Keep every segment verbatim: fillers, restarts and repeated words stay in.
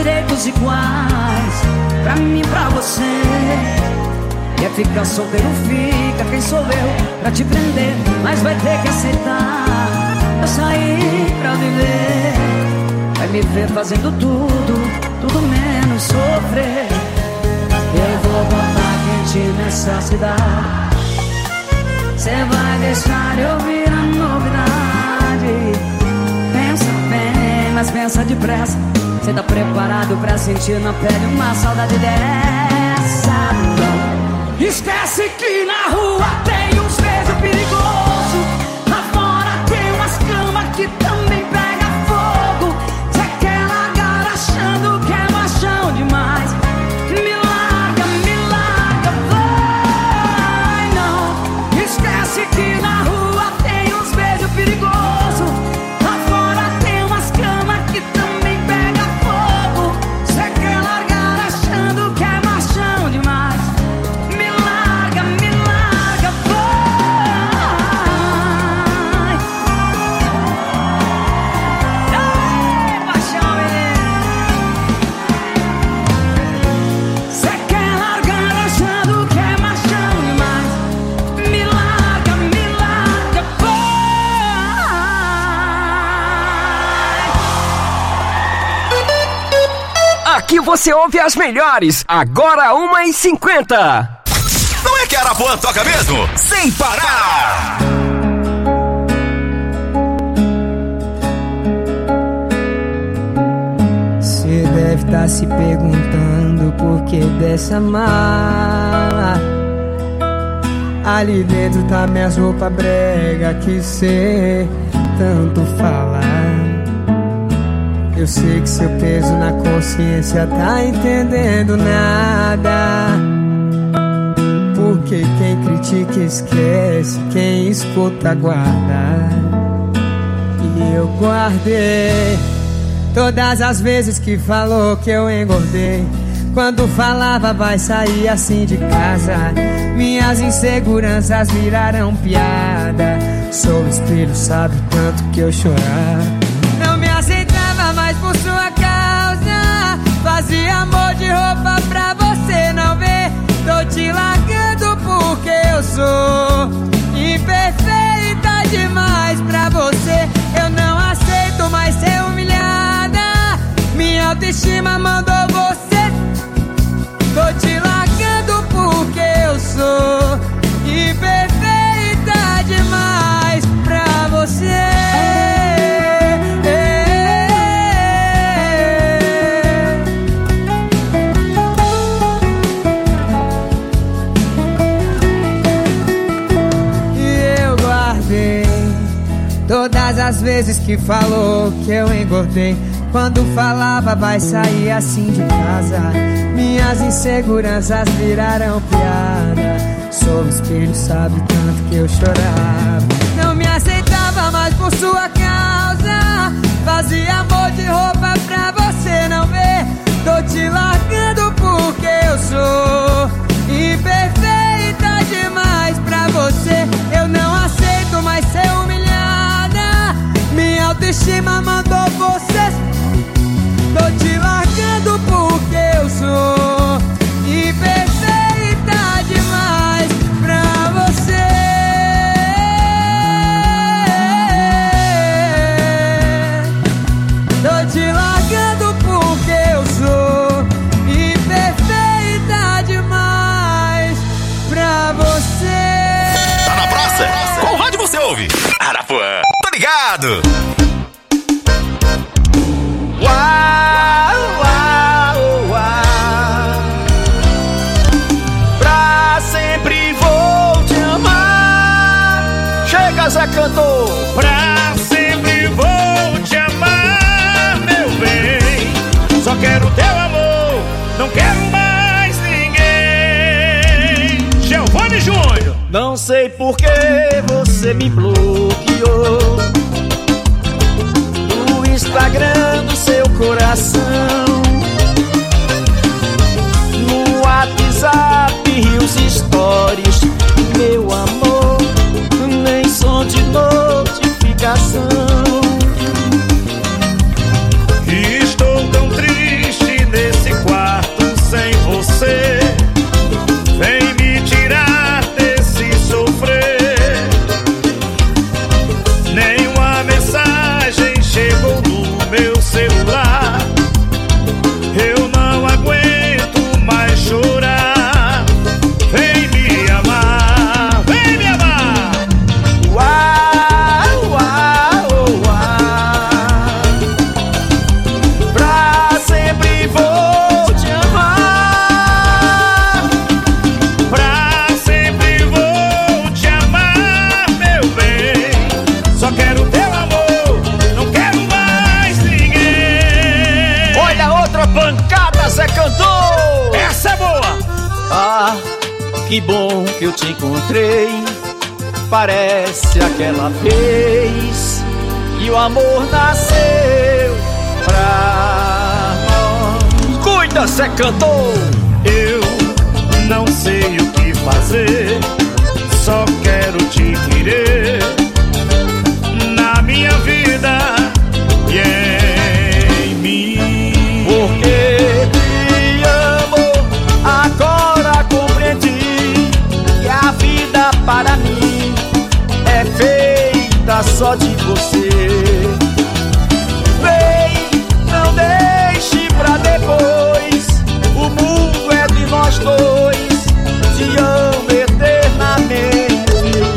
direitos iguais pra mim e pra você. Quer ficar solteiro, fica, quem sou eu pra te prender? Mas vai ter que aceitar, eu saí pra viver. Vai me ver fazendo tudo, tudo menos sofrer. Eu vou botar quente nessa cidade. Cê vai deixar eu ouvir a novidade. Pensa bem, mas pensa depressa. Cê tá preparado pra sentir na pele uma saudade dessa? Não. Esquece que na rua tem uns beijos perigosos. Lá fora tem umas camas que também pega fogo. Cê quer largar achando que é machão demais. Me larga, me larga, vai não. Esquece que na rua tem uns beijos perigosos. Lá fora tem umas camas que também pega fogo. Cê quer largar achando que é machão demais. Me larga, me larga, vai. Ei, paixão, menino. Cê quer largar achando que é machão demais. Me larga, me larga, vai. Aqui você ouve as melhores. Agora uma e cinquenta. Não é que Arapuã toca mesmo? Sem parar! Cê deve tá se perguntando por que dessa mala. Ali dentro tá minhas roupas brega que cê tanto fala. Eu sei que seu peso na consciência tá entendendo nada. Porque quem critica esquece, quem escuta guarda. E eu guardei todas as vezes que falou que eu engordei. Quando falava vai sair assim de casa. Minhas inseguranças viraram piada. Sou o espelho, sabe o tanto que eu chorava. Não me aceitava mais por sua causa. Fazia amor de roupa pra você não ver. Tô te largando porque eu sou imperfeita demais pra você. Eu não aceito mais ser humilhada. Minha autoestima mandou você. Tô te largando porque eu sou imperfeita demais pra você. Todas as vezes que falou que eu engordei. Quando falava vai sair assim de casa. Minhas inseguranças viraram piada. Sou o espelho, sabe tanto que eu chorava. Não me aceitava mais por sua causa. Fazia amor de roupa pra você não ver. Tô te largando porque eu sou imperfeita demais pra você. Eu não aceito mais ser humilhada. Minha autoestima mandou você. Tô te largando porque eu sou imperfeita demais pra você. Tô te largando porque eu sou imperfeita demais pra você. Tá na praça? Qual rádio você ouve? Arapuã. Tô ligado. Uau, uau, uau. Pra sempre vou te amar. Chega, Zé Cantor. Pra sempre vou te amar, meu bem. Só quero teu amor, não quero mais ninguém. Giovanni Júnior. Não sei por que você me bloqueou no Instagram do seu coração, no WhatsApp e os stories. Meu amor, nem som de notificação. Estou tão triste Zé Cantor. Essa é boa. Ah, que bom que eu te encontrei. Parece aquela vez que o amor nasceu pra nós. Cuida, Zé Cantor. Eu não sei o que fazer, só quero te querer na minha vida e em mim. Porque te amo, agora compreendi que a vida para mim é feita só de você. Vem, não deixe pra depois, o mundo é de nós dois. Te amo eternamente.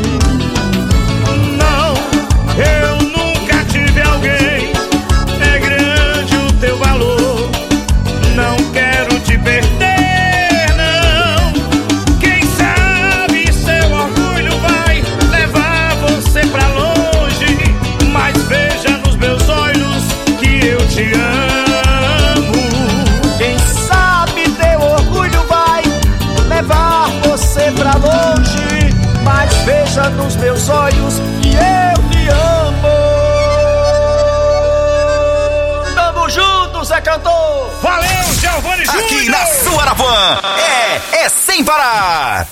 Não, eu nunca tive alguém. É grande o teu valor. Não quero te perder, não. Quem sabe seu orgulho vai levar você pra longe. Mas veja nos meus olhos que eu te amo. Quem sabe teu orgulho vai levar você pra longe, mas veja nos meus olhos que eu te amo. Tamo junto, Zé Cantor. Valeu, Giovanni Júnior! Aqui na sua Arapuã é, é sem parar.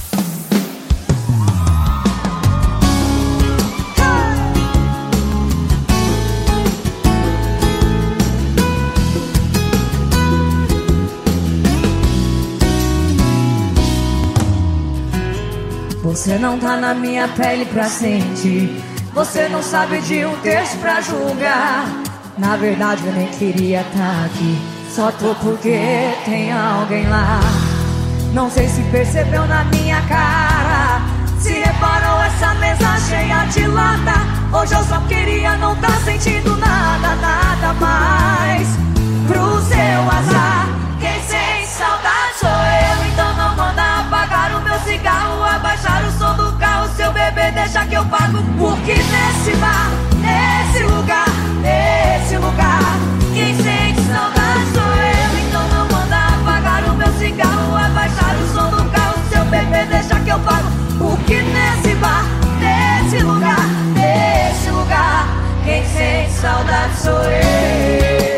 Você não tá na minha pele pra sentir. Você não sabe de um texto pra julgar. Na verdade eu nem queria tá aqui, só tô porque tem alguém lá. Não sei se percebeu na minha cara, se reparou essa mesa cheia de lata. Hoje eu só queria não tá sentindo nada, nada mais. Pro seu azar, quem sente saudade sou eu. Então não manda apagar o meu cigarro, abaixar o som do carro. Seu bebê deixa que eu pago, porque nesse bar, nesse lugar, nesse lugar, quem sente saudade sou eu. Então não manda apagar o meu cigarro, abaixar o som do carro. Seu bebê deixa que eu pago, porque nesse bar, nesse lugar, nesse lugar, quem sente saudade sou eu.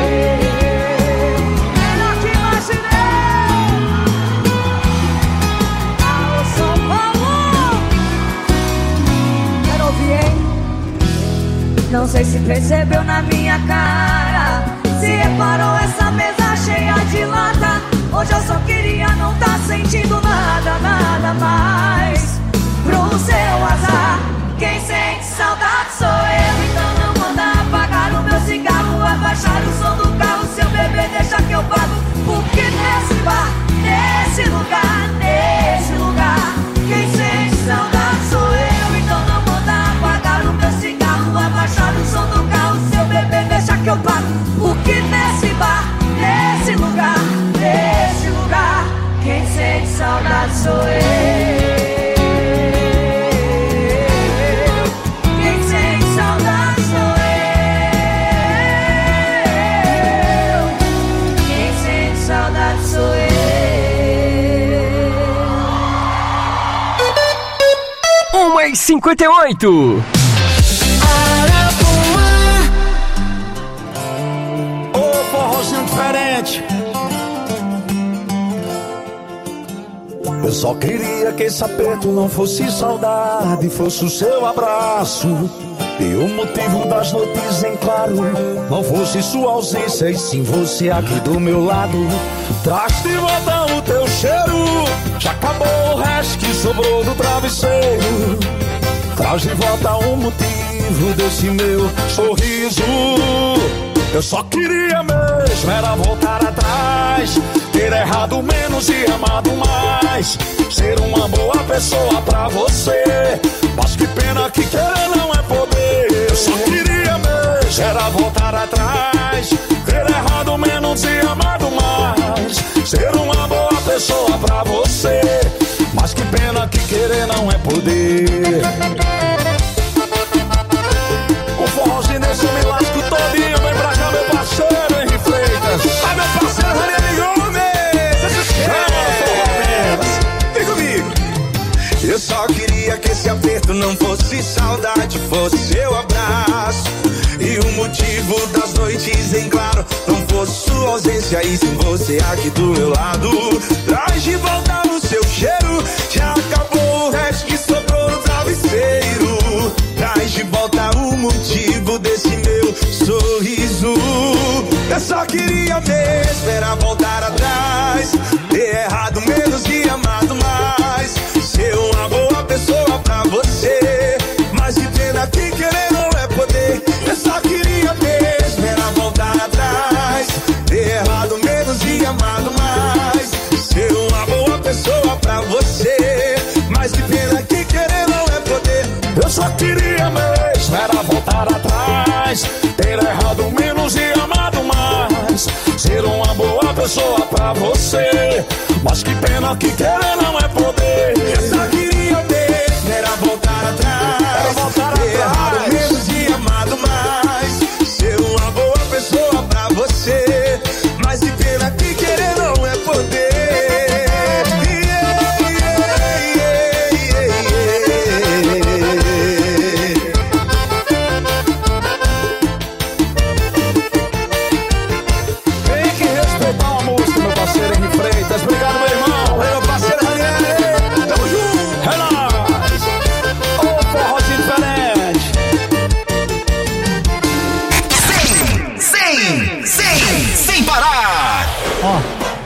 Não sei se percebeu na minha cara, se reparou essa mesa cheia de lata. Hoje eu só queria não tá sentindo nada, nada mais. Pro seu azar, quem sente saudade sou eu. Então não manda apagar o meu cigarro, abaixar o som do carro. Seu bebê deixa que eu pago, porque nesse bar, nesse lugar, nesse lugar, quem sente saudade sou eu. Então não manda apagar o meu cigarro, abaixar o som do carro. Seu bebê deixa que eu pago, porque nesse bar, nesse lugar, nesse lugar, quem sente saudade sou eu. Quem sente saudade sou eu. Quem sente saudade sou eu. uma e cinquenta e oito. Ô, forrozinho diferente. Eu só queria que esse aperto não fosse saudade, fosse o seu abraço. E o motivo das noites em claro não fosse sua ausência, e sim você aqui do meu lado. Traz de volta o teu cheiro, já acabou o resto que sobrou do travesseiro. Traz de volta o motivo desse meu sorriso. Eu só queria mesmo era voltar atrás, ter errado menos e amado mais, ser uma boa pessoa pra você. Mas que pena que querer não é poder. Eu só queria mesmo era voltar atrás, ter errado menos e amado mais, ser uma boa pessoa pra você. Mas que pena que querer não é poder. O forrozinho desse me lasco todinho. Vem pra cá, meu parceiro Henri Freitas. Ai, meu parceiro Ranieri Gomes. não fosse sua ausência e sem você aqui do meu lado. Traz de volta o seu cheiro, já acabou o resto que sobrou no travesseiro. Traz de volta o motivo desse meu sorriso. Eu só queria mesmo era voltar atrás, ter errado menos e amado mais, ser uma boa pessoa pra você, mas que pena que querer não é poder. Eu só queria mesmo era voltar atrás, ter errado menos e amado mais, ser uma boa pessoa pra você, mas que pena que querer não é poder. Eu só queria mesmo era voltar atrás, ter errado menos e amado mais, ser uma boa pessoa pra você, mas que pena que querer não é poder. Eu só queria mesmo era voltar atrás, era voltar ter errado menos e amado mais, ser uma boa pessoa pra você, mas que pena que querer não é poder. Obrigado, meu irmão. Meu parceiro Ranieri. Tamo junto. É nóis. Ô, forrozinho diferente. Sem, sem, sem, sem parar. Ó.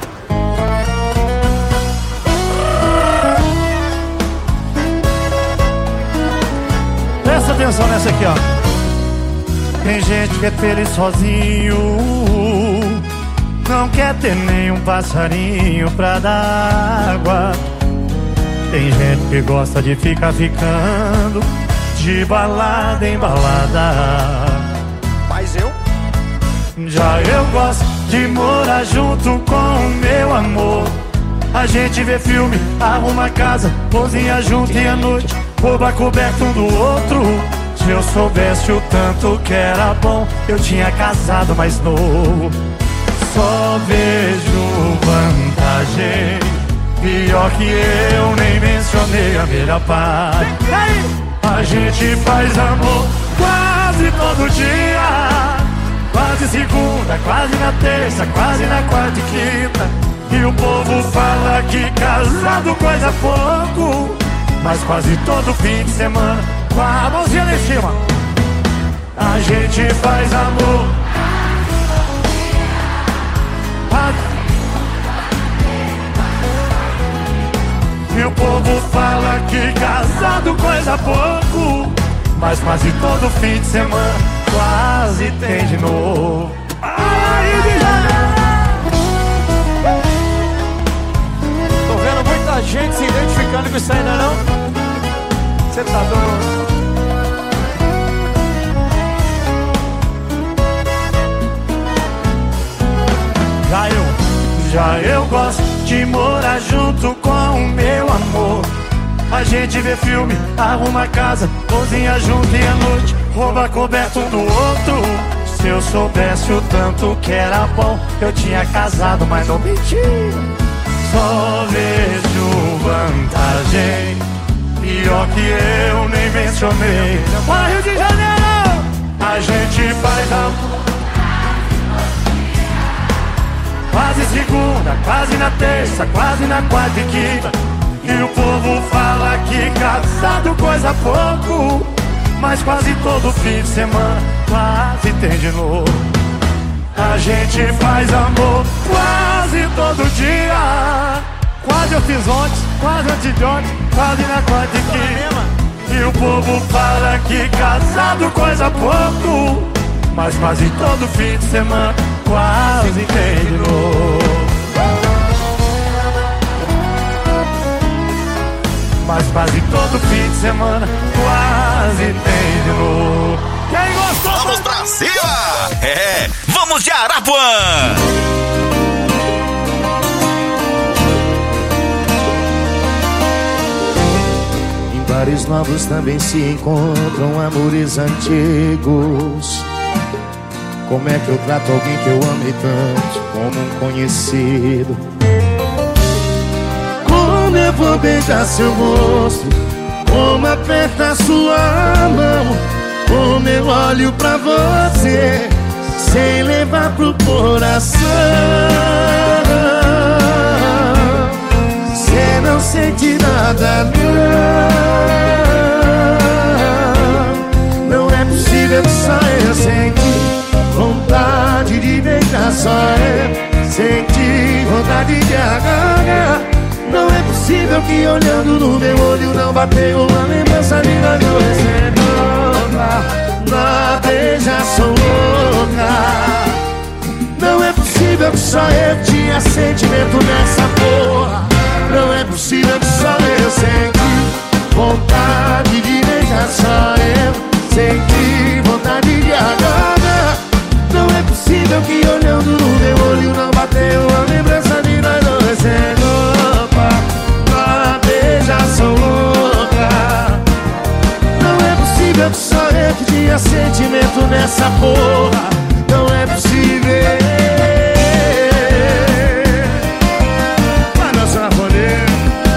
Presta atenção nessa aqui, ó. Tem gente que é feliz sozinho, não quer ter nenhum passarinho pra dar água. Tem gente que gosta de ficar ficando de balada em balada. Mas eu? Já eu gosto de morar junto com o meu amor. A gente vê filme, arruma casa, cozinha junto e à noite rouba coberto um do outro. Se eu soubesse o tanto que era bom, eu tinha casado mais novo. Só vejo vantagem, pior que eu nem mencionei a melhor parte. A gente faz amor quase todo dia, quase segunda, quase na terça, quase na quarta e quinta. E o povo fala que casado coisa pouco, mas quase todo fim de semana, com a mãozinha lá em cima, a gente faz amor. E o povo fala que casado coisa pouco, mas quase todo fim de semana quase tem de novo. Aí, tô vendo muita gente se identificando com isso ainda não? Você tá doido? Já eu, já eu gosto de morar junto com o meu amor. A gente vê filme, arruma casa, cozinha junto e à noite rouba coberto um do outro. Se eu soubesse o tanto que era bom, eu tinha casado, mas não menti. Só vejo vantagem, pior que eu nem mencionei. Para Rio de Janeiro, a gente faz amor quase segunda, quase na terça, quase na quarta e quinta. E o povo fala que casado coisa pouco, mas quase todo fim de semana quase tem de novo. A gente faz amor quase todo dia, quase eu fiz ontem, quase antes de ontem, quase na quarta e quinta. E o povo fala que casado coisa pouco, mas quase todo fim de semana quase tem de novo. Mas quase todo fim de semana quase tem de novo. Quem gostou? Vamos pra cima! É, vamos de Arapuã! Em bares novos também se encontram amores antigos. Como é que eu trato alguém que eu amei tanto como um conhecido? Como eu vou beijar seu rosto, como apertar sua mão, como eu olho pra você sem levar pro coração. Cê não sente nada, não. Não é possível que só eu senti vontade de beijar, só eu senti vontade de agarrar. Não é possível que olhando no meu olho não bateu uma lembrança de nós dois. Na beijação louca. Não é possível que só eu tinha sentimento nessa porra. Não é possível que só eu senti vontade de beijar, só eu senti vontade de agarrar. Não é possível que olhando no meu olho não bateu a lembrança de nós dois sem roupa. Na beijação louca. Não é possível que só eu que tinha sentimento nessa porra. Não é possível. Vai dançar na folha.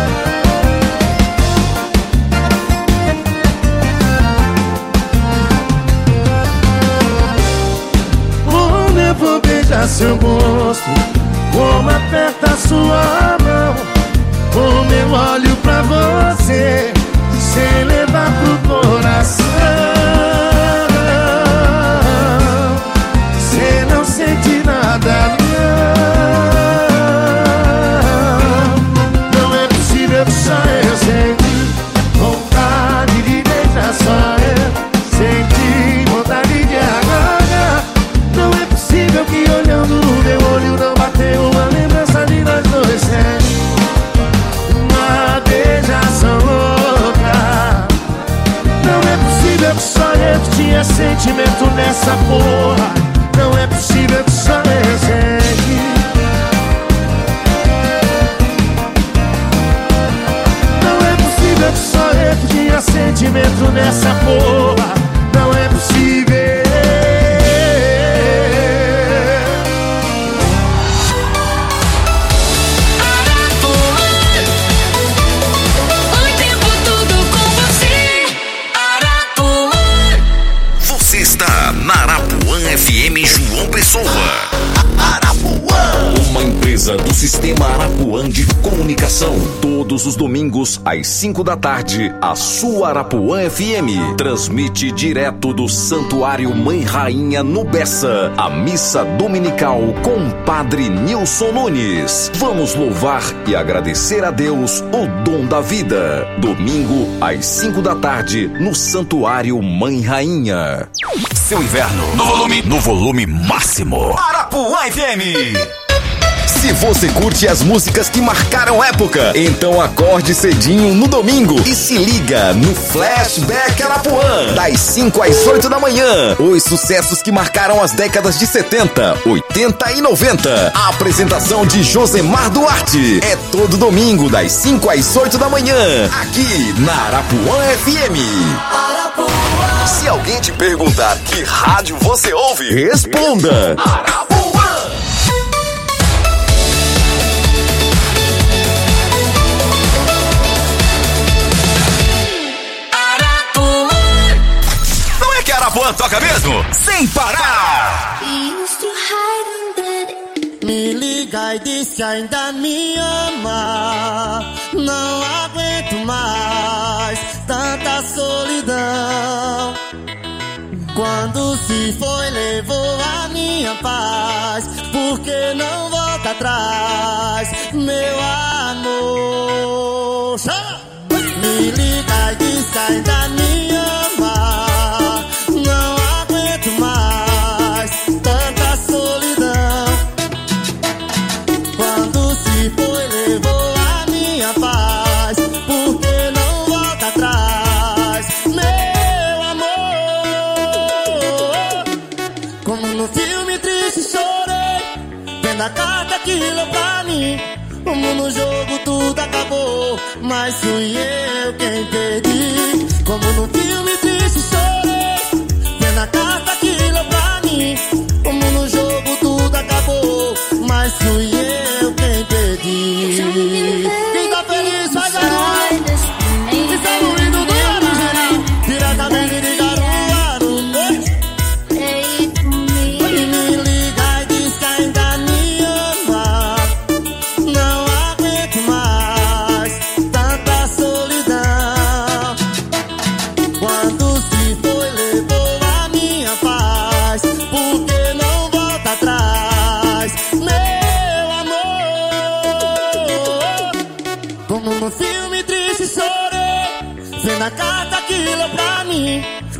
Como eu vou beijar seu rosto, como aperta sua mão, como eu olho pra você sem levar pro coração. Cê não sente nada, não. Não é possível que só eu senti vontade de beijar, só eu senti vontade de agarrar. Não é possível que olhando no meu olho não bateu uma lembrança de nós dois sem uma beijação louca. Não é possível que só eu que tinha sentimento nessa porra. Não é possível que só eu senti. Não é possível que só eu que tinha sentimento nessa porra. Não é possível. Na Arapuã F M João Pessoa. Arapuã, uma empresa do Sistema Arapuã de Comunicação. Todos os domingos às cinco da tarde, a sua Arapuã F M transmite direto do Santuário Mãe Rainha no Bessa a missa dominical com o Padre Nilson Nunes. Vamos louvar e agradecer a Deus o dom da vida. Domingo às cinco da tarde no Santuário Mãe Rainha. Seu inverno no volume, no volume máximo. Arapuã F M. Se você curte as músicas que marcaram época, então acorde cedinho no domingo e se liga no Flashback Arapuã, das cinco às oito da manhã. Os sucessos que marcaram as décadas de setenta, oitenta e noventa. A apresentação de Josemar Duarte é todo domingo, das cinco às oito da manhã, aqui na Arapuã F M. Arapuã. Se alguém te perguntar que rádio você ouve, responda Arapuã. Arapuã toca mesmo, sem parar. Me liga e diz que ainda me ama. Não aguento mais tanta solidão. Quando se foi levou a minha paz. Por que não volta atrás, meu amor? Chama! Me liga e diz que ainda me ama. Não aguento mais tanta solidão. Quando se foi levou a minha paz. Por que não volta atrás, meu amor? Como no filme triste chorei vendo a carta que leu pra mim. Como no jogo tudo acabou, mas fui eu quem perdi. Como no filme triste chorei vendo a carta que leu pra mim. Como no jogo tudo acabou, mas fui eu quem perdi. Quem tá feliz faz a lua. Estamos indo do original, diretamente de Garuaru. Oi, menina.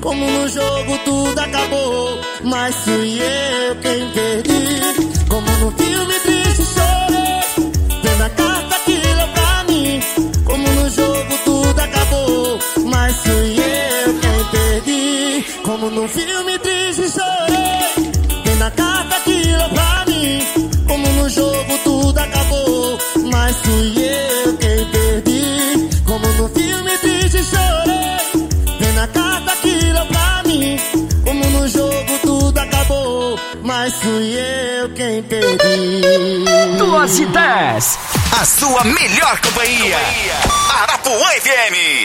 Como no jogo tudo acabou, mas fui eu quem perdi. Como no filme triste chorei, vendo a carta que leu pra mim. Como no jogo tudo acabou, mas fui eu quem perdi. Como no filme triste chorei, vendo a carta que leu pra mim. Como no jogo tudo acabou, mas fui eu quem perdi. Como no filme triste chorei, vendo a carta que leu pra mim. Como no jogo tudo acabou, mas fui eu quem perdi. Duas e dez, a sua melhor companhia, Arapuã F M.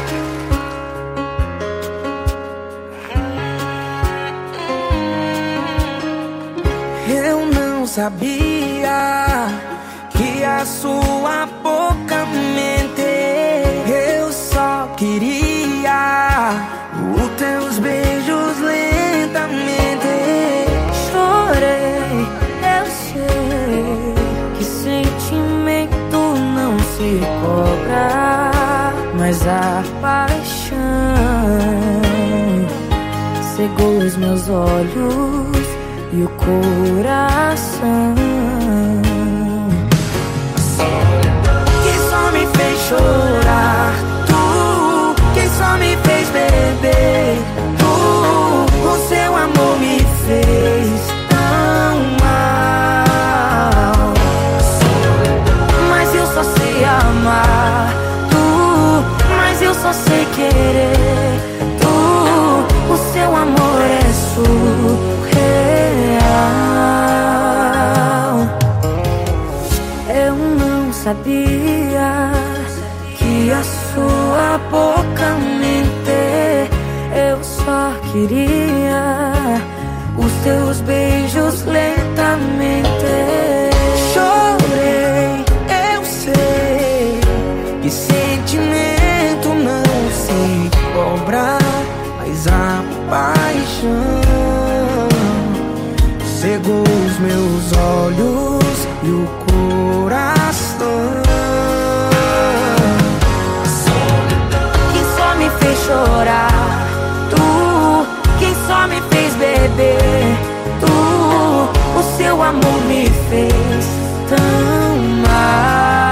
Eu não sabia que a sua boca mente. Eu só queria os teus beijos lentamente. Chorei, eu sei que sentimento não se cobra, mas a paixão cegou os meus olhos e o coração, que só me fez chorar. Tu, que só me fez beber. Tu, o seu amor me fez tão mal. Mas eu só sei amar. Tu, mas eu só sei querer. Tu, o seu amor é surreal. Eu não sabia que a sua boca mente. Eu só queria os teus beijos lentamente. Chorei, eu sei que sentimento não se cobra, mas a paixão cegou os meus olhos e o coração, que só me fez chorar. Tu, que só me fez beber. Tu, o seu amor me fez tão mal.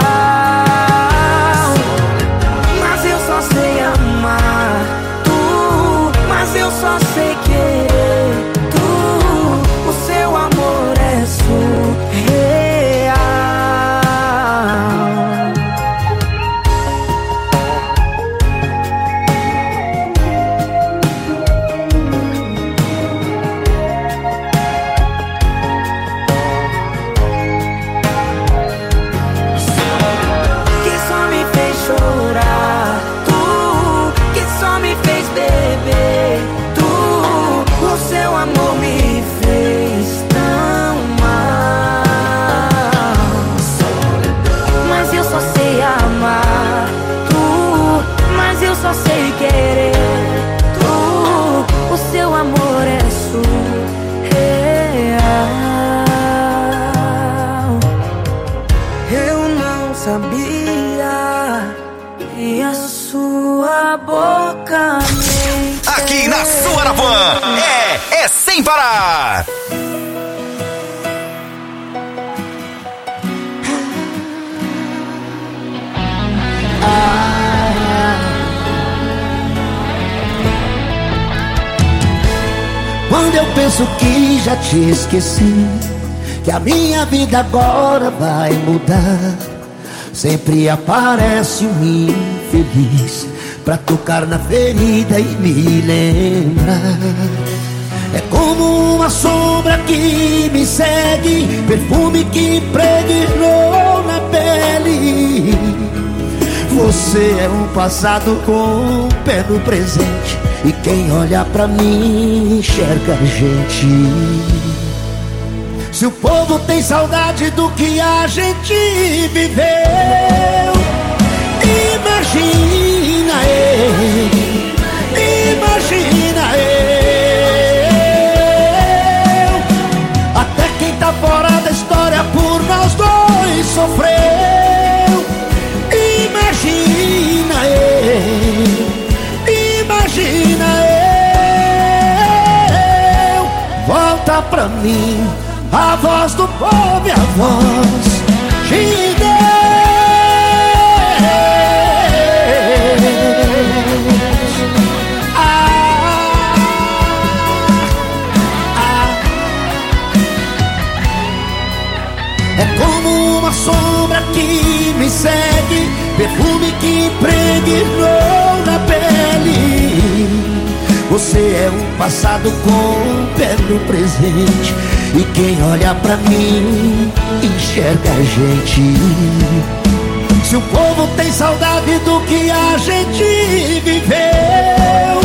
Mas eu só sei amar. Tu, mas eu só sei querer. Tu, o seu amor é surreal. Só sei querer. Tu, o seu amor é surreal. Eu não sabia que a sua boca mente. Aqui na sua Arapuã é, é sem parar. Quando eu penso que já te esqueci, que a minha vida agora vai mudar, sempre aparece um infeliz pra tocar na ferida e me lembrar. É como uma sombra que me segue, perfume que impregnou na pele. Você é um passado com um pé no presente, e quem olha pra mim enxerga a gente. Se o povo tem saudade do que a gente viveu, imagina eu, imagina eu. Até quem tá fora da história por nós dois sofreu. Imagina eu, imagina eu. volta pra mim, a voz do povo e a voz de Deus. Ah, ah. É como uma sombra que me segue, perfume que impregnou na pele. Você é um passado com um pé no presente, e quem olha pra mim enxerga a gente. Se o povo tem saudade do que a gente viveu,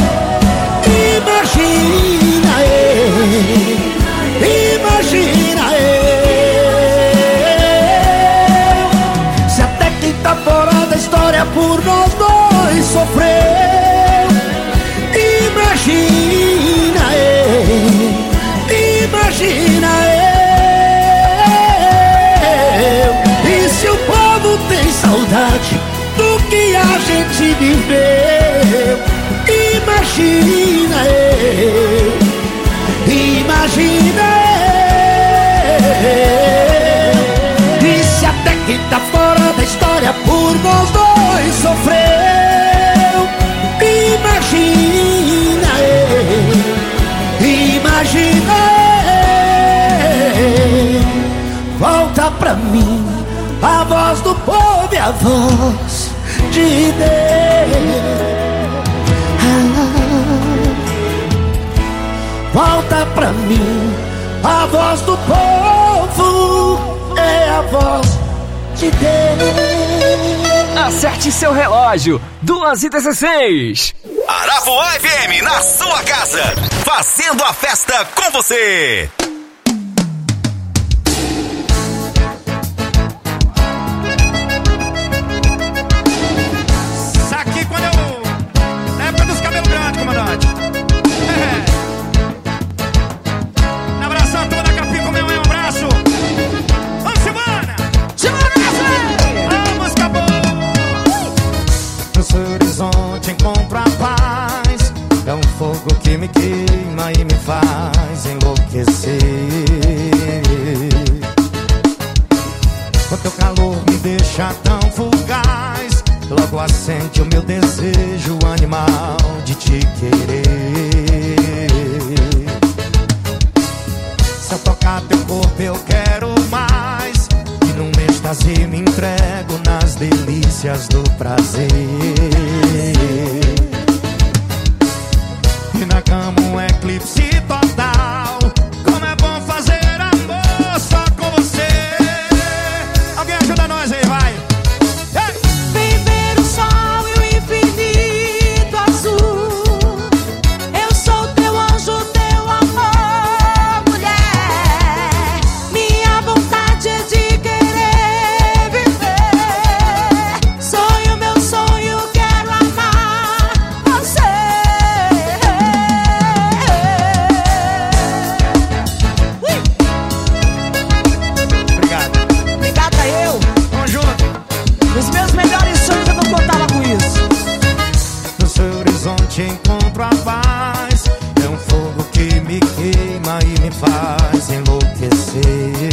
imagina eu, imagina eu. Se até quem tá fora da história por nós dois sofreu, imagina eu, imagina eu. E se o povo tem saudade do que a gente viveu, imagina eu, imagina eu. E se até quem tá fora da história por nós dois sofreu, imagina eu, imagina eu. Volta pra mim, a voz do povo e a voz de Deus. Ah, volta pra mim, a voz do povo é a voz de Deus. Acerte seu relógio, duas e dezesseis. Arapuã F M na sua casa, fazendo a festa com você. Saque quando eu... Na época dos cabelos grandes, comandante. É. Na abração toda, Capim, meu um abraço. Vamos, Silvana! Silvana! Vamos, acabou! No seu horizonte encontro a paz. É um fogo que me queima e me faz enlouquecer. O teu calor me deixa tão fugaz, logo acende o meu desejo animal de te querer. Se eu tocar teu corpo eu quero mais, e num êxtase me entrego nas delícias do prazer. E na cama um eclipse total, como é bom fazer amor só com você. Alguém ajuda nós aí, vai. Hey! Vem ver o sol e o infinito azul. Eu sou teu anjo, teu amor, mulher. Minha vontade é de querer viver. Sonho, meu sonho, quero amar você. Obrigado. Obrigada eu. Vamos junto. Os meus melhores sonhos eu não contava com isso. No seu horizonte encontro a paz. É um fogo que me queima e me faz enlouquecer.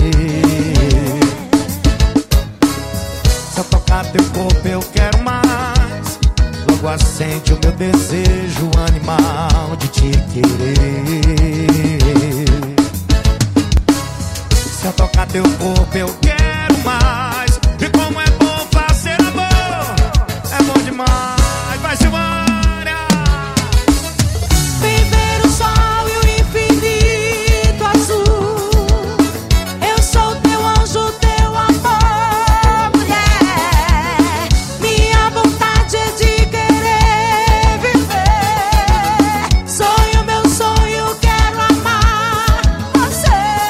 Se eu tocar teu corpo eu quero mais, logo acende o meu desejo animal de te querer. Se eu tocar teu corpo eu quero mais, e como é bom fazer amor, é bom demais. Vai, Silvânia! Vem ver o sol e o infinito azul. Eu sou teu anjo, teu amor, mulher. Minha vontade é de querer viver. Sonho, meu sonho, quero amar você.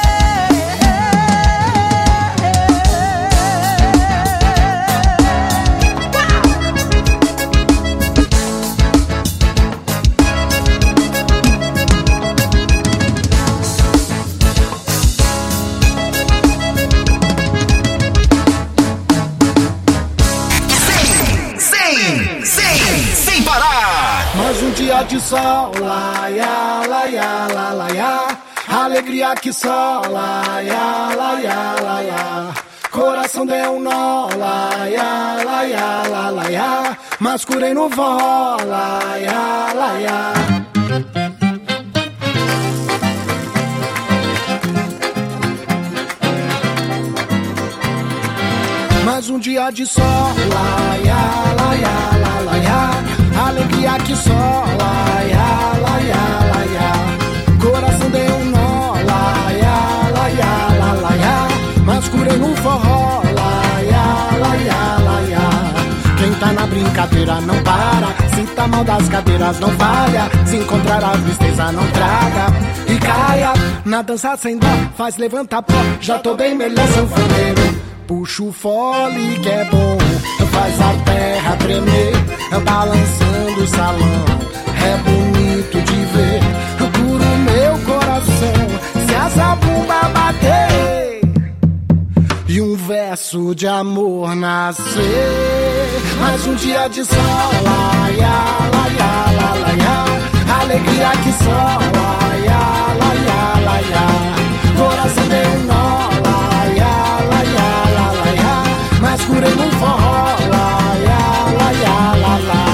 Sem, sem, sem parar. Mais um dia de sol, laia, laia, la, laia. alegria que só laia, laia, laia. Coração deu um nó, laia, laia, laia, laia. Mas curei no vó, laia, laia. Mais um dia de sol, laia, laia, laia, laia. Alegria que só, laia, laia, laia. Coração deu um nó, laia, laia, laia, laia. Mas curei no forró, laia, laia, laia. Quem tá na brincadeira não para, sinta mal das cadeiras não falha. Se encontrar a tristeza não traga e caia. Na dança sem dó, faz levantar pó. Já tô bem melhor sanfoneiro. Puxa o fole que é bom, faz a terra tremer, balançando o salão, é bonito de ver. Por o meu coração, se a zabumba bater e um verso de amor nascer. Mais um dia de sol, laia, laia, laia, laia. Alegria que só, laia, laia, laia. Coração deu um nó, mas curei no forró, laia, laia, laia.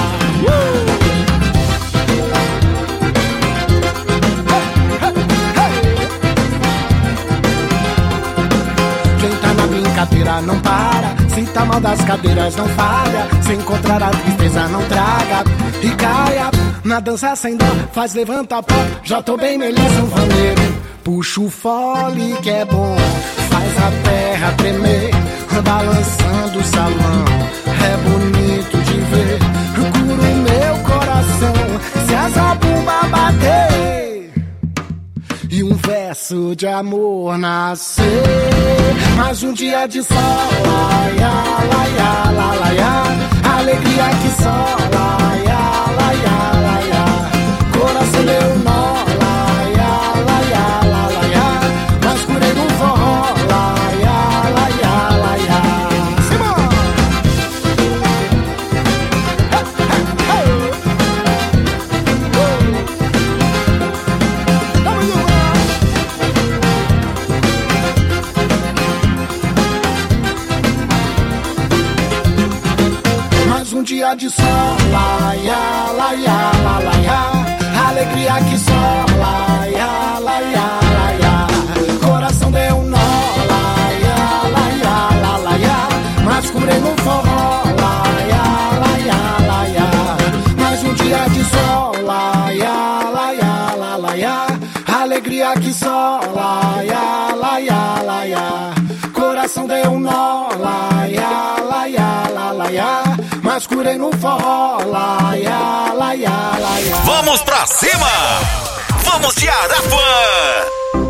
Quem tá na brincadeira não para, sinta mal das cadeiras não falha. Se encontrar a tristeza não traga e caia. Na dança sem dó, faz levantar pó. Já tô bem melhor sanfoneiro. Puxa o fole que é bom, faz a terra tremer, balançando o salão, é bonito de ver. Cura o meu coração, se a zabumba bater e um verso de amor nascer. Mais um dia de sol, laia, laia, laia, laia. Alegria que só, laia, laia, laia. Coração deu nó, laia, laia, laia, laia. Mas curei no forró, laia, laia, laia. Mais um dia de sol, laia, laia, laia, laia. Alegria que só, laia, laia, laia. Coração deu um nó, laia, laia, laia, laia. Mas curei no forró, laia, laia, laia. Mais um dia de sol, laia, laia, laia, laia. Alegria que só, laia, laia, laia. Coração deu um nó, laia, laia, laia, laia. Mas curei no forró, laia, laia, laia. Vamos pra cima! Vamos de Arapuã!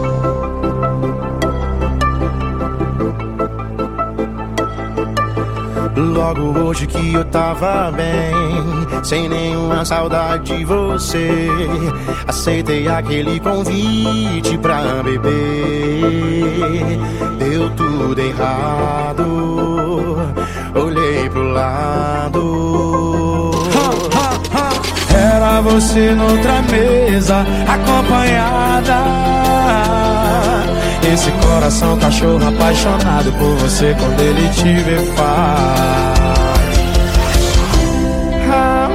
Logo hoje que eu tava bem, sem nenhuma saudade de você, aceitei aquele convite pra beber. Deu tudo errado, olhei pro lado, era você noutra mesa, acompanhada. Esse coração cachorro apaixonado por você, quando ele te vê faz. Ah,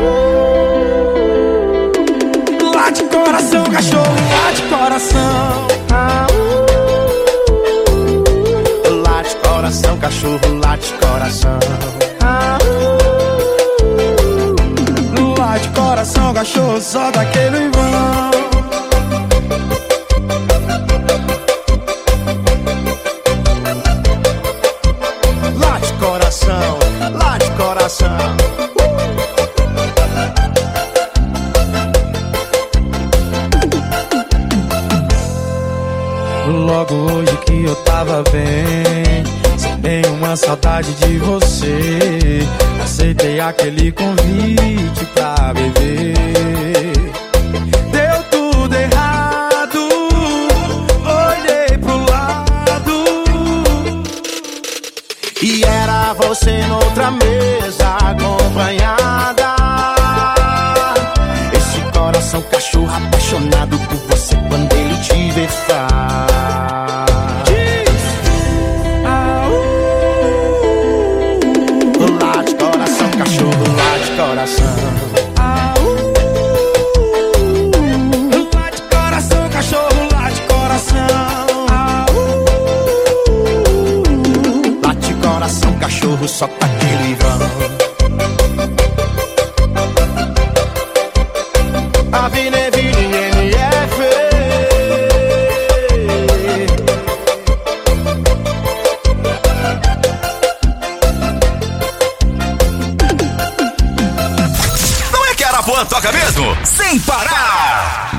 uh, late coração, cachorro, late coração. Ah, uh, late coração, cachorro, late coração. Ah, uh, late coração, cachorro, só daquele vão. Late coração. Logo hoje que eu tava bem, sem nenhuma saudade de você, aceitei aquele convite pra beber. Deu tudo errado, olhei pro lado e era você noutra mesa, acompanhada. Esse coração cachorro apaixonado por você, quando ele te vê faz. cachorro só tá aquele vão. A vida é vida em N F. Não é que Arapuã toca mesmo? Sem parar!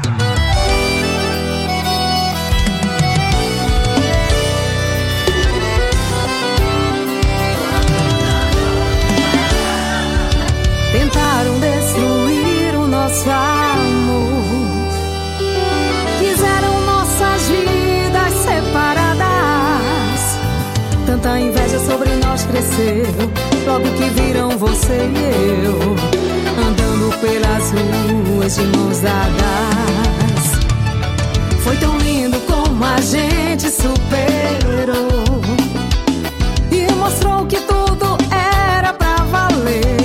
Tentaram destruir o nosso amor, quiseram nossas vidas separadas. Tanta inveja sobre nós cresceu, logo que viram você e eu andando pelas ruas de mãos dadas. Foi tão lindo como a gente superou e mostrou que tudo era pra valer.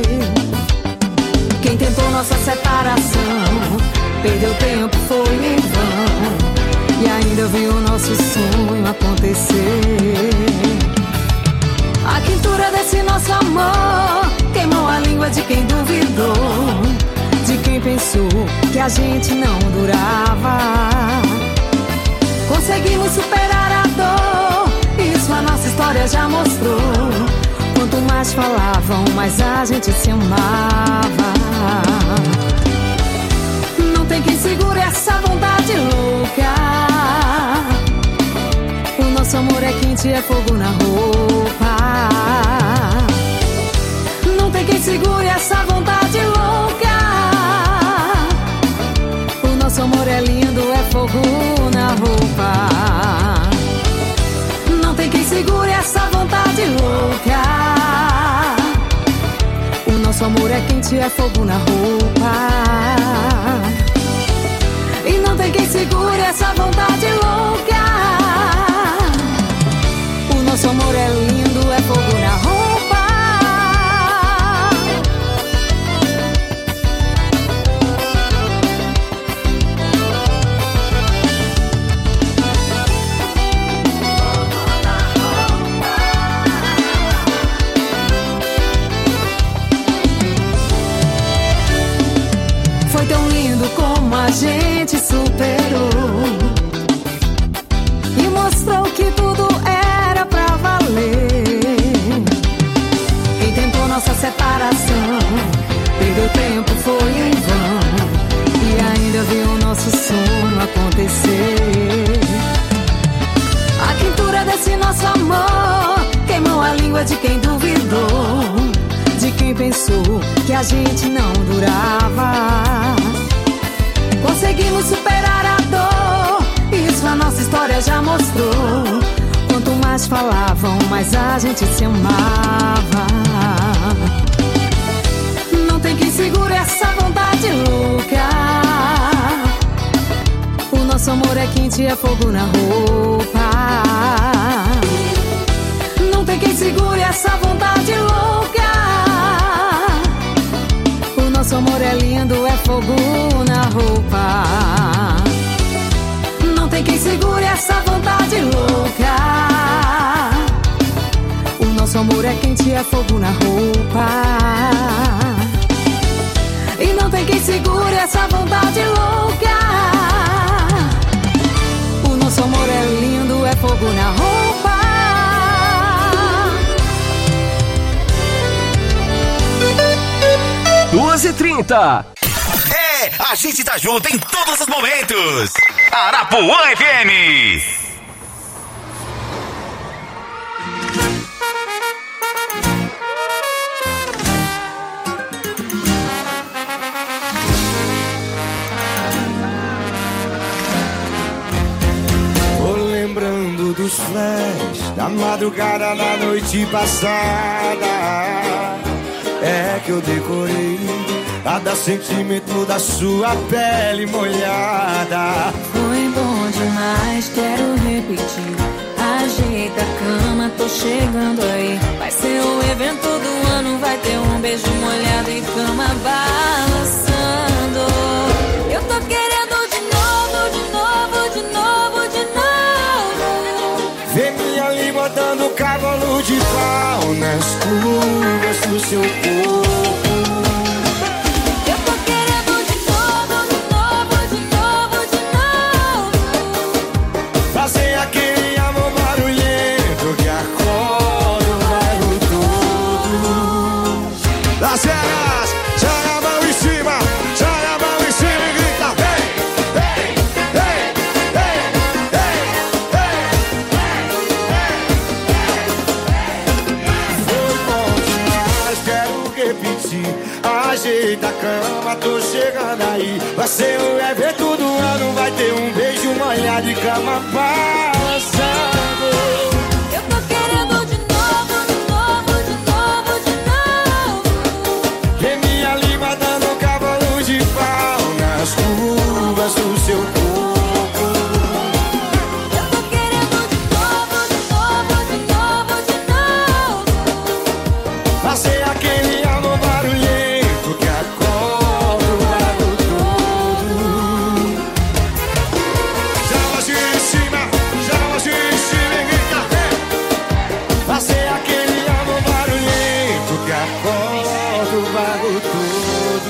Quem tentou nossa separação perdeu tempo, foi em vão, e ainda viu o nosso sonho acontecer. A quintura desse nosso amor queimou a língua de quem duvidou, de quem pensou que a gente não durava. Conseguimos superar a dor, isso a nossa história já mostrou. Quanto mais falavam, mais a gente se amava. Não tem quem segure essa vontade louca. O nosso amor é quente, é fogo na roupa. Não tem quem segure essa vontade louca. O nosso amor é lindo, é fogo na roupa. Não tem quem segure essa vontade louca. O nosso amor é quente, é fogo na roupa. E não tem quem segure essa vontade louca. O nosso amor é lindo, é fogo na roupa. Foi tão lindo como a gente superou e mostrou que tudo era pra valer. Quem tentou nossa separação perdeu tempo, foi em vão, e ainda viu o nosso sonho acontecer. A quintura desse nosso amor queimou a língua de quem duvidou, de quem pensou que a gente não durava. Conseguimos superar a dor, isso a nossa história já mostrou. Quanto mais falavam, mais a gente se amava. Não tem quem segure essa vontade louca. O nosso amor é quente, é fogo na roupa. Não tem quem segure essa vontade louca. O nosso amor é lindo, é fogo na roupa. Não tem quem segure essa vontade louca. O nosso amor é quente, é fogo na roupa. E não tem quem segure essa vontade louca. O nosso amor é lindo, é fogo na roupa. duas e trinta. É, a gente tá junto em todos os momentos. Arapuã F M. Tô lembrando dos flash da madrugada da noite passada. É que eu decorei cada centímetro da sua pele molhada. Foi bom demais, quero repetir. Ajeita a cama, tô chegando aí. Vai ser o evento do ano, vai ter um beijo molhado e cama balançando. Eu tô querendo de novo, de novo, de novo, de novo. Vê minha língua dando cavalo de pau nas curvas do seu corpo. Eu tô querendo de novo, de novo, de novo, de novo. Fazer aquele amor barulhento que acorda o bairro todo. Las Vegas, joga a mão em cima, joga a mão em cima e grita: hey, hey, hey, hey, hey, hey, hey. Foi bom demais, quero repetir. Ajeita a cama, tô chegando aí. Vai ser um evento do ano, vai ter um beijo molhado de cama passando. Eu tô querendo de novo, de novo, de novo, de novo. Vem minha língua dando cavalo de pau nas curvas do seu corpo. Eu tô querendo de novo, de novo, de novo, de novo. Fazer aquele amor barulhento que acorda o bairro todo. Já hoje em cima, já hoje em cima e grita: hey! Fazer aquele amor barulhento que acorda o bairro todo.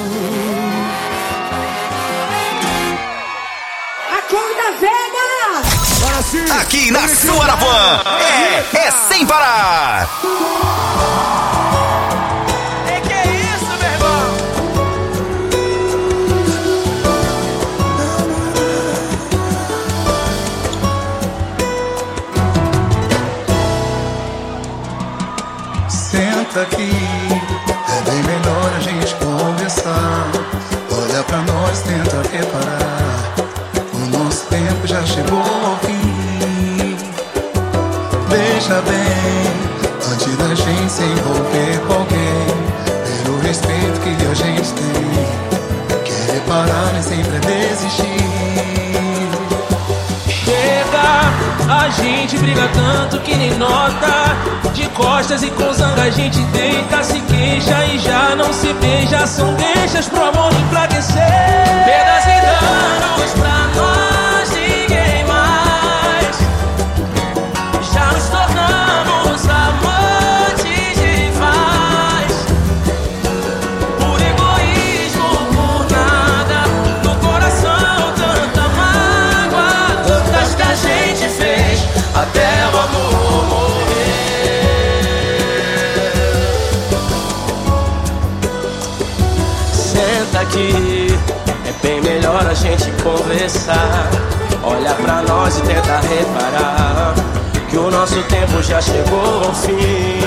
Acorda, velha! Agora sim! Aqui na sua Arapuã é, é sem parar. Que que é isso, meu irmão? Senta aqui, é bem melhor a gente conversar. Olha pra nós, tenta reparar. O nosso tempo já chegou ao fim. Veja bem, antes da gente se envolver com alguém, pelo respeito que a gente tem, querer parar nem sempre é desistir. Chega, a gente briga tanto que nem nota. De costas e com zanga a gente deita, se queixa e já não se beija. São deixas pro amor enfraquecer. Perdas e danos pra nós, ninguém mais. Já nos tornamos amantes rivais. Por egoísmo, por nada. No coração tanta mágoa, tantas que a gente fez até o amor morrer. Senta aqui, é bem melhor a gente conversar. Olha pra nós e tenta reparar que o nosso tempo já chegou ao fim.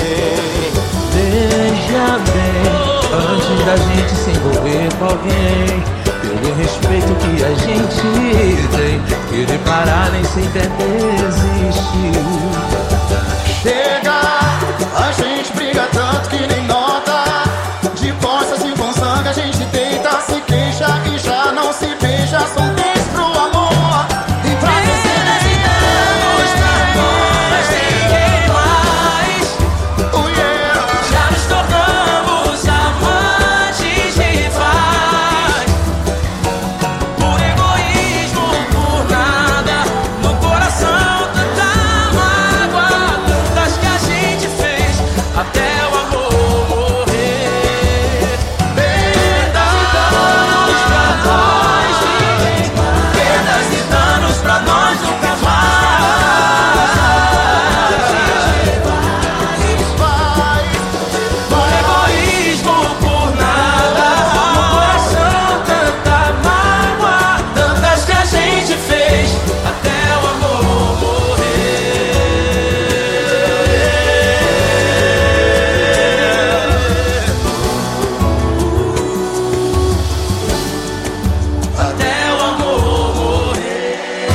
Veja bem, antes da gente se envolver com alguém, pelo respeito que a gente tem, querer parar nem sempre é desistir. Chega, a gente briga tanto que nem nota. De costas e com sangue a gente deita, se queixa e já não se beija. São dez pro amor e pra você Danos pra nós, ninguém mais. Oh yeah. Já nos tornamos amantes rivais. Por egoísmo, por nada. No coração tanta mágoa, tantas que a gente fez até o amor morrer. Perdas e danos pra nós, ninguém mais. Perdas e danos pra nós nunca mais. Por egoísmo, por nada. No coração tanta mágoa, tantas que a gente fez até o amor morrer. Até o amor morrer.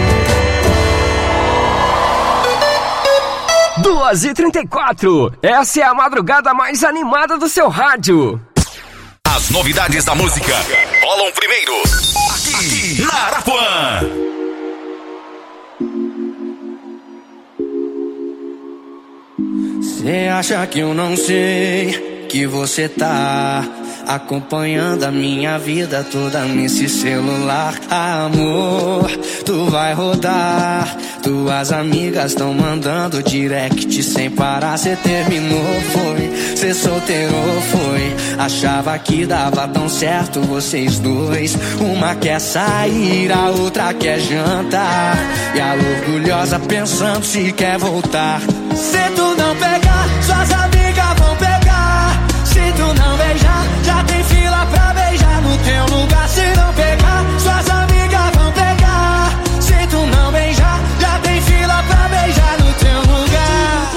duas e trinta e quatro. Essa é a madrugada mais animada do seu rádio. As novidades da música rolam primeiro aqui na Arapuã. Cê acha que eu não sei que você tá acompanhando a minha vida toda nesse celular? Amor, tu vai rodar, Tuas amigas tão mandando direct sem parar. Cê terminou, foi? Cê solteirou, foi? Achava que dava tão certo vocês dois. Uma quer sair, a outra quer jantar. E a orgulhosa pensando se quer voltar. Se tu não pegar, suas amigas vão pegar. Se tu não beijar, já tem fila pra beijar no teu lugar. Se não pegar, suas amigas vão pegar. Se tu não beijar, já tem fila pra beijar no teu lugar.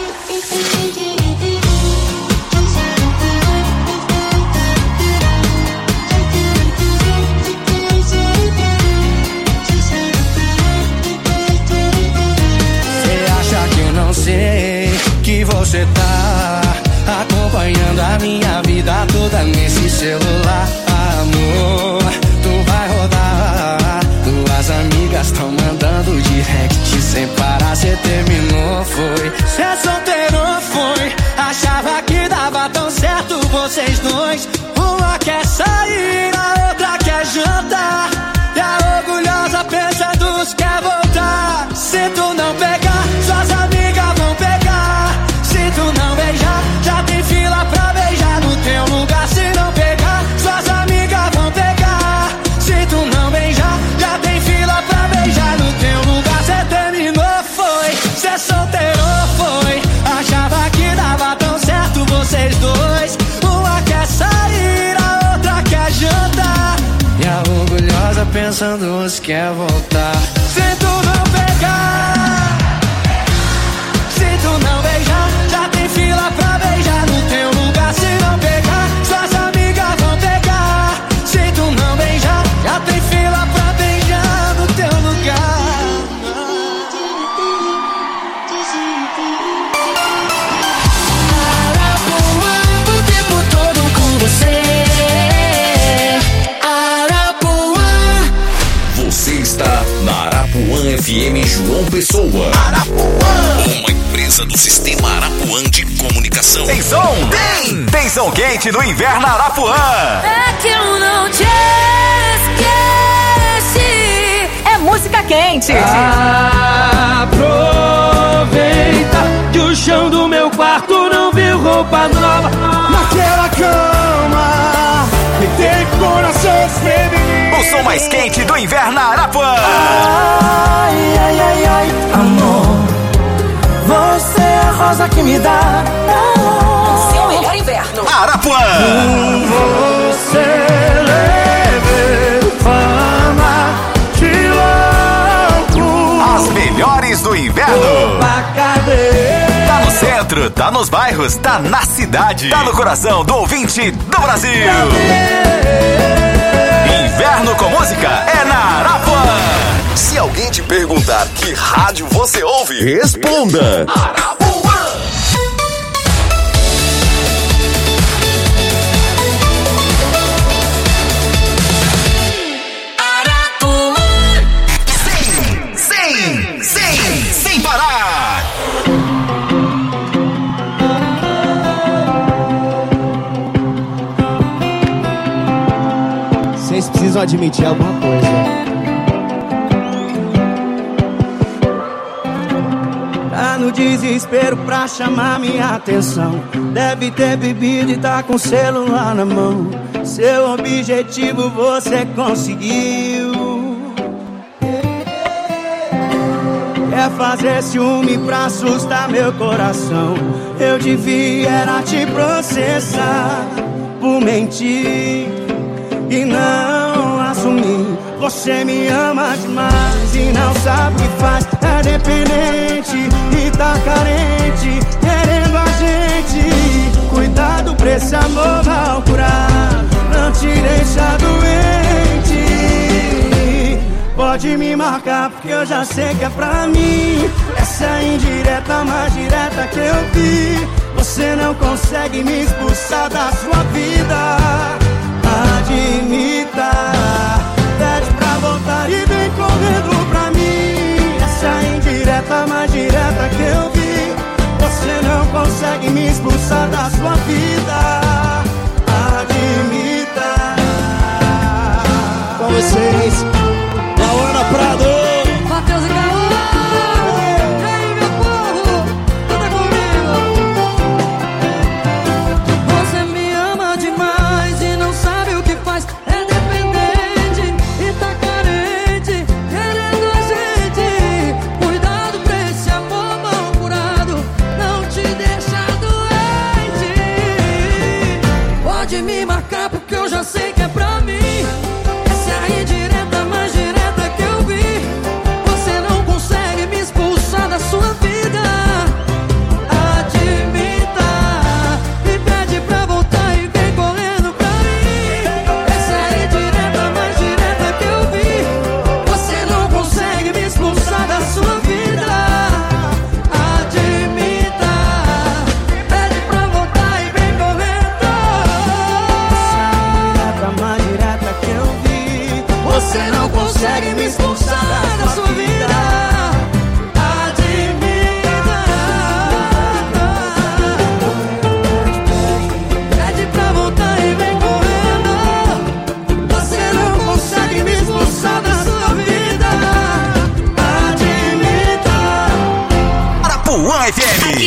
Cê acha que eu não sei que você tá acompanhando a minha vida toda nesse celular? Amor, tu vai rodar. Tuas amigas tão mandando direct sem parar. Cê terminou, foi? Cê solteirou, foi? Achava que dava tão certo vocês dois. Uma quer sair, a outra quer jantar. E a orgulhosa pensa dos quer voltar. Se tu não pegar, suas amigas vão pegar. Se tu não beijar, já tem fila pra beijar no teu lugar. Se não pegar, suas amigas vão pegar. Se tu não beijar, já tem fila pra beijar no teu lugar. Cê terminou, foi? Cê solteirou, foi? Achava que dava tão certo vocês dois. Uma quer sair, a outra quer jantar. E a orgulhosa pensando se quer voltar. Se tu não pegar, se tu não beijar, já tem fila pra beijar no teu lugar. Se não pegar, suas amigas vão pegar. Se tu não beijar, já tem fila pra beijar no teu lugar. Arapuã, o tempo todo com você. Arapuã. Você está na Arapuã F M João Pessoa. Arapuã, uma empresa do Sistema Arapuã de Comunicação. Tem som? Tem! Tem som quente no inverno Arapuã. É que eu não te esqueci. É música quente. Aproveita que o chão do meu quarto não viu roupa nova. Naquela cama, me tem coração desprevenido. O som mais quente do inverno Arapuã. Ai, ai, ai, ai, amor, você é a rosa que me dá Seu melhor inverno. Arapuã. Com você levei fama de louco. As melhores do inverno. Tá no centro, tá nos bairros, tá na cidade. Tá no coração do ouvinte do Brasil. Inverno com música é na Arapuã. Se alguém te perguntar que rádio você ouve, responda Arapuã. Arapuã. Sem, sem, sem, sem parar. Vocês precisam admitir alguma coisa. Tá no desespero pra chamar minha atenção. Deve ter bebido e tá com o celular na mão. Seu objetivo você conseguiu. Quer fazer ciúme pra assustar meu coração. Eu devia era te processar por mentir e não assumir. Você me ama demais e não sabe o que faz. É dependente e tá carente, querendo a gente. Cuidado pra esse amor mal curado, não te deixa doente. Pode me marcar porque eu já sei que é pra mim. Essa é a indireta mais direta que eu vi. Você não consegue me expulsar da sua vida. Admita, pede pra voltar e vem correndo pra mim. Essa é a indireta mais direta que eu vi. Você não consegue me expulsar da sua vida. Admita. Com vocês, Ana Prado. Matheus e Gaúcho.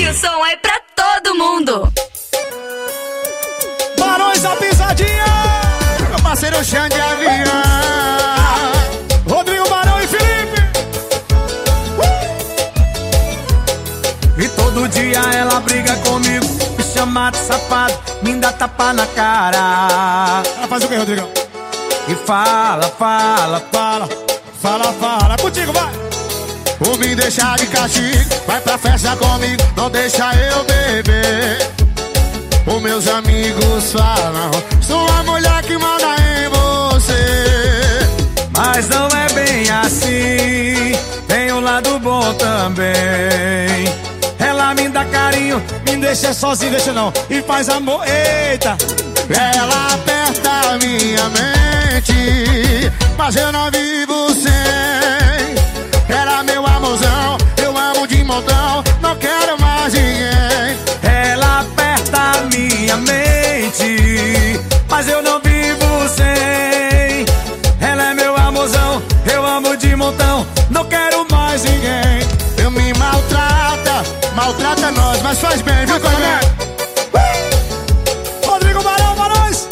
o som é pra todo mundo. Barões da Pisadinha, meu parceiro Xande de Avião, Rodrigo Barão e Felipe. uh! E todo dia ela briga comigo, me chama de safado, me dá tapa na cara. Ela faz o que, Rodrigão? E fala, fala, fala, fala, fala, contigo, vai! Por me deixar de castigo, vai pra festa comigo, não deixa eu beber. Os meus amigos falam, sou a mulher que manda em você. Mas não é bem assim, tem um lado bom também. Ela me dá carinho, me deixa sozinho, deixa não, e faz amor, eita. Ela aperta minha mente, mas eu não vivo sem. Ela meu amorzão, eu amo de montão, não quero mais ninguém. Ela aperta minha mente, mas eu não vivo sem. Ela é meu amorzão, eu amo de montão, não quero mais ninguém. Eu me maltrata, maltrata nós, mas faz bem, viu, colega? Rodrigo Barão, Barões.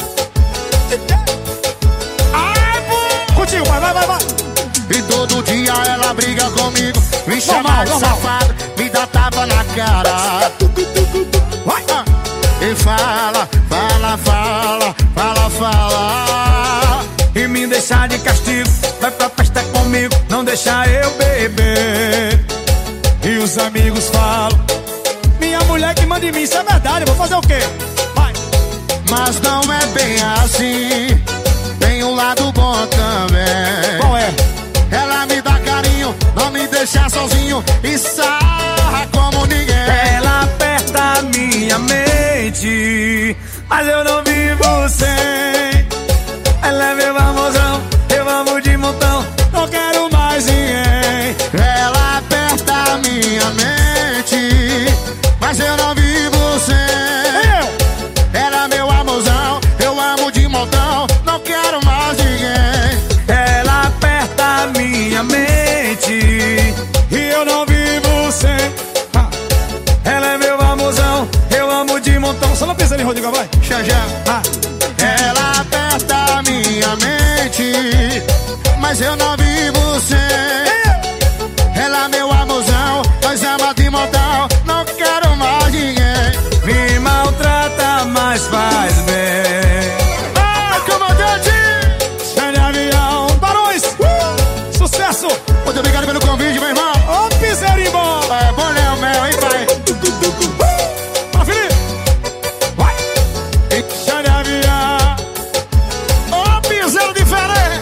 Ai, pô. Contigo, vai, vai, vai, vai. E todo dia ela briga comigo, me chama de safado, me dá tapa na cara. Vai. E fala, fala, fala, fala, fala. E me deixa de castigo, vai pra festa comigo, não deixa eu beber. E os amigos falam, minha mulher que manda em mim, isso é verdade, eu vou fazer o quê? Vai. Mas não é bem assim, tem um lado bom também. Qual é? Ela me dá carinho, não me deixa sozinho e sarra como ninguém. Ela aperta minha mente, mas eu não vivo sem. Ela é meu amorzão, eu amo de montão, não quero mais ninguém. Ela aperta minha mente, mas eu não vivo sem. Ela é meu amorzão, eu amo de montão, não quero mais ninguém. Ela aperta minha mente e eu não vivo sem. Ha. Ela é meu amorzão, eu amo de montão. Só não pensa ali, Rodrigo, vai. Xanjá. Ha. Ela aperta minha mente, mas eu não vivo sem. Ela é meu amorzão, nós ama de montão, não quero mais ninguém. Me maltrata, mas faz bem. Ai, comandante! Xande Avião, Barões! Uh! Sucesso! Muito obrigado pelo convite, meu irmão. Ô, Piserimbo! É bom, né, o mel, hein, pai? Fala, Felipe! Vai! Xande Avião! Ô, piseiro diferente!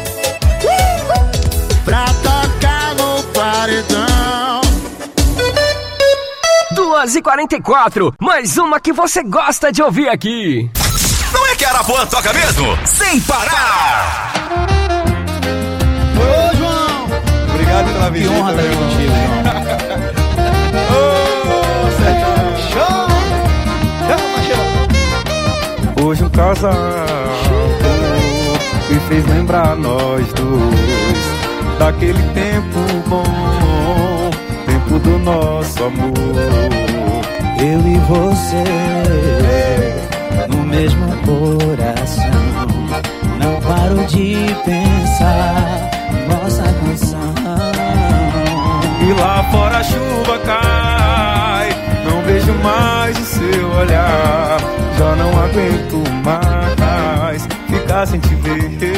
Uh! Pra tocar no paredão. duas e quarenta e quatro, mais uma que você gosta de ouvir aqui. Não é que a Arapuã toca mesmo? Sem parar! Ô, João! Obrigado pela visita. Que honra estar aqui contigo, Ô, Sertão! Show! Hoje um casal me fez lembrar nós dois daquele tempo bom, tempo do nosso amor. Eu e você no mesmo coração, não paro de pensar nossa canção. E lá fora a chuva cai, não vejo mais o seu olhar, já não aguento mais ficar sem te ver.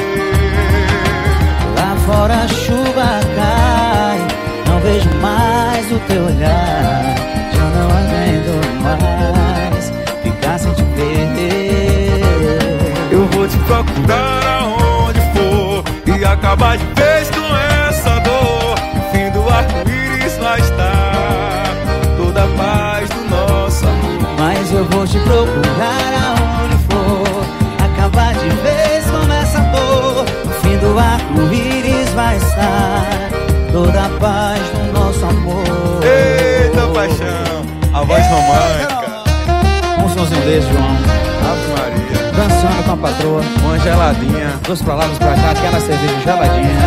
Lá fora a chuva cai, não vejo mais o teu olhar, já não aguento mais ficar sem te ver. Eu vou te procurar aonde for e acabar de vez com essa dor. O fim do arco-íris vai estar, toda a paz do nosso amor. Mas eu vou te procurar aonde for, acabar de vez com essa dor. O fim do arco-íris vai estar, toda a paz do nosso amor. Eita paixão, a voz romântica. Um somzinho desse, João. Ave Maria. Dançando com a patroa, uma geladinha, dois pra lá, dois pra cá, aquela cerveja geladinha.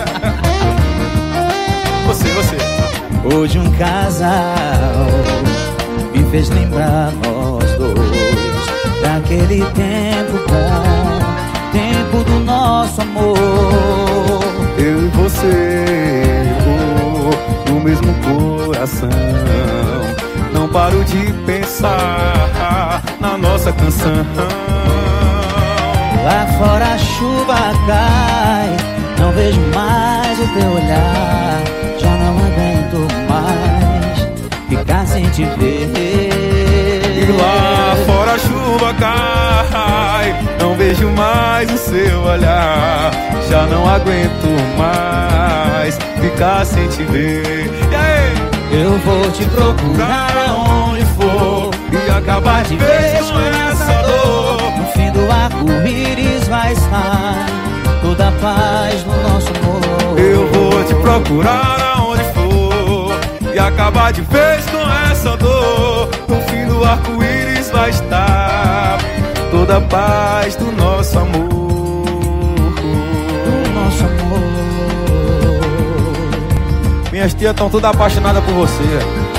Você, você. Hoje um casal fez lembrar nós dois daquele tempo bom, tempo do nosso amor. Eu e você, oh, no mesmo coração. Não paro de pensar na nossa canção. Lá fora a chuva cai, não vejo mais o teu olhar. Já não aguento mais ficar sem te ver. E lá fora a chuva cai, não vejo mais o seu olhar. Já não aguento mais ficar sem te ver. Eu vou te procurar aonde for e acabar de vez com essa dor. No fim do arco-íris vai estar toda a paz no nosso amor. Eu vou te procurar aonde for e acabar de vez com essa dor. No fim do arco-íris vai estar toda a paz do nosso amor. Do nosso amor. Minhas tias estão todas apaixonadas por você.